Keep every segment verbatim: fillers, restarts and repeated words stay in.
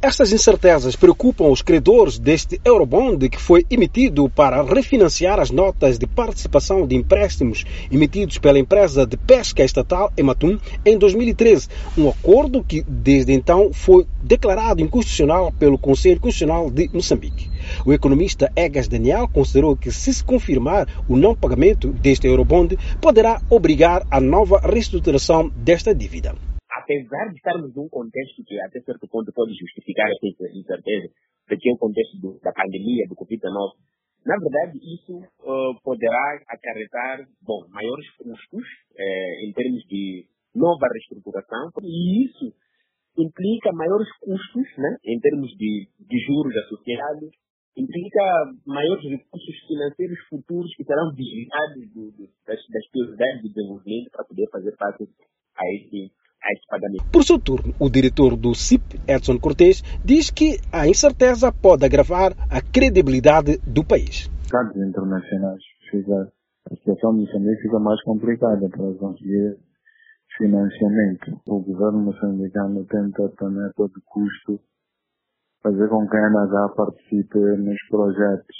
Estas incertezas preocupam os credores deste Eurobond que foi emitido para refinanciar as notas de participação de empréstimos emitidos pela empresa de pesca estatal Ematum em dois mil e treze, um acordo que desde então foi declarado inconstitucional pelo Conselho Constitucional de Moçambique. O economista Egas Daniel considerou que, se se confirmar o não pagamento deste Eurobond, poderá obrigar a nova reestruturação desta dívida. Apesar de estarmos num contexto que até certo ponto pode justificar essa incerteza, porque é o contexto do, da pandemia, do covid dezenove, na verdade isso uh, poderá acarretar, bom, maiores custos eh, em termos de nova reestruturação, e isso implica maiores custos, né, em termos de, de juros associados, implica maiores recursos financeiros futuros que serão desviados do, do, das, das prioridades de desenvolvimento para poder fazer face a esse Por seu turno, o diretor do C I P, Edson Cortés, diz que a incerteza pode agravar a credibilidade do país. Casos internacionais, fica, a situação de Moçambique fica mais complicada para conseguir financiamento. O governo moçambicano tenta também a todo custo fazer com que a N H participe nos projetos.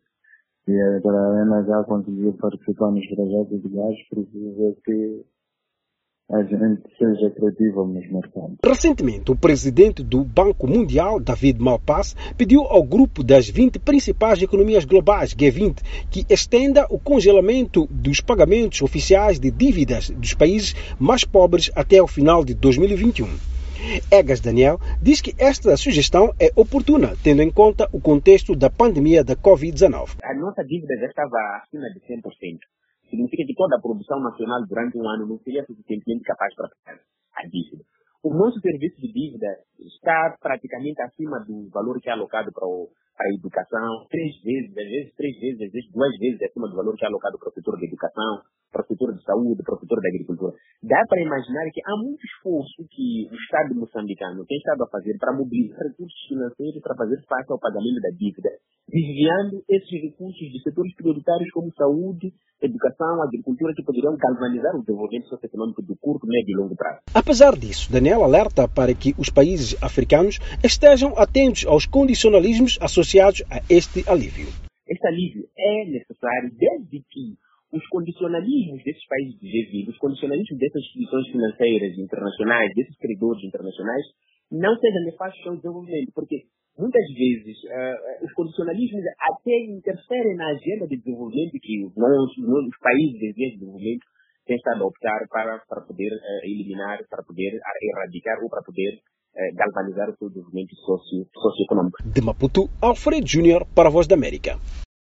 E para a N H conseguir participar nos projetos de gás, precisa que a gente seja criativa nos mercados. Recentemente, o presidente do Banco Mundial, David Malpass, pediu ao grupo das vinte principais economias globais, G vinte, que estenda o congelamento dos pagamentos oficiais de dívidas dos países mais pobres até o final de dois mil e vinte e um. Egas Daniel diz que esta sugestão é oportuna, tendo em conta o contexto da pandemia da covid dezenove. A nossa dívida já estava acima de cem por cento. Significa que toda a produção nacional durante um ano não seria suficientemente capaz para pagar a dívida. O nosso serviço de dívida está praticamente acima do valor que é alocado para, o, para a educação, três vezes, às vezes três vezes, às vezes duas vezes acima do valor que é alocado para o setor da educação, para o setor de saúde, para o setor da agricultura. Dá para imaginar que há muito esforço que o Estado moçambicano tem estado a fazer para mobilizar recursos financeiros para fazer face ao pagamento da dívida, desviando esses recursos de setores prioritários como saúde, educação, agricultura, que poderiam galvanizar o desenvolvimento socioeconômico do curto, médio e longo prazo. Apesar disso, Daniel alerta para que os países africanos estejam atentos aos condicionalismos associados a este alívio. Este alívio é necessário desde que os condicionalismos desses países de G vinte, os condicionalismos dessas instituições financeiras internacionais, desses credores internacionais, não sejam nefastos ao desenvolvimento, porque muitas vezes uh, os condicionalismos até interferem na agenda de desenvolvimento que os, os, os países de desenvolvimento têm estado a optar para, para poder uh, eliminar, para poder erradicar ou para poder uh, galvanizar o seu desenvolvimento socio, socioeconômico. De Maputo, Alfredo Júnior para a Voz da América.